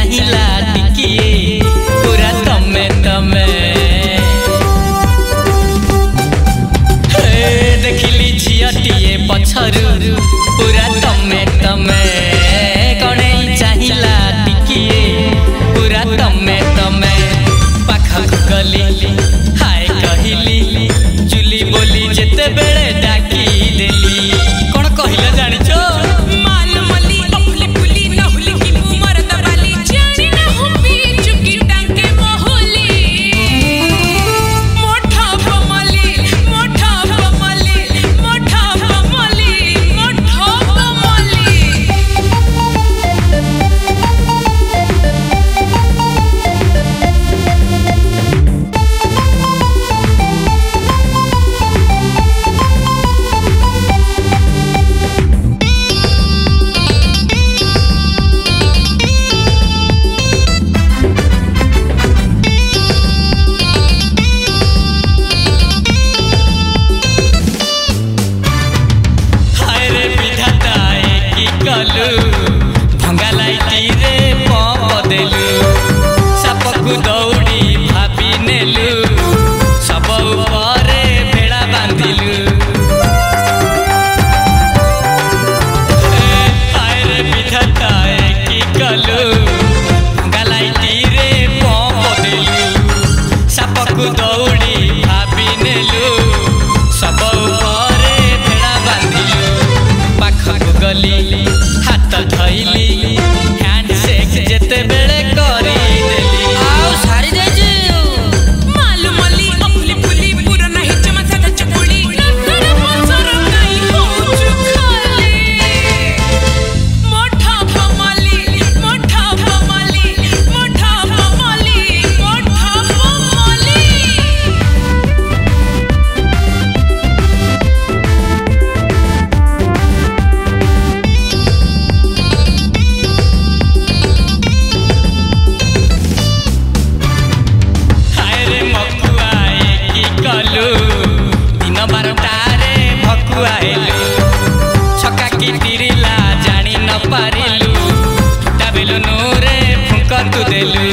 चाहिला टिकिए पूरा तमे तमे देखिली झियटिए पछरु पूरा तमे तमे कणे चाहिला टिकिए पूरा तमे तमे पाखक गली हाय कहिली जुली बोली जेते बेले डाकी देली कोन कहिला जानिचो भंगा लाइटी रे पदेलु सापकु दौड़ी भाभी नेलु सब उपरे भेड़ा बांधिलु हाय रे विधाता की कलु भंगा लाइटी रे पदेलु सापकु दौड़ी भाभी नेलु सब उपरे भेड़ा बांधिलु पाखक गली हाथ धइली हैंड शेक जेते बेले करी देली आउ सारी देजी मालू मली अफली फुली पूरा नाही चमचा चकुली नखर मसर काई हो चुखाले मोठा भमली मोठा भमली मोठा भमली मोठा भमली दिन बारटारे भकुआलु छका की तिरिला जानी न पारिलु बेलुनु रे फुंक तू देलु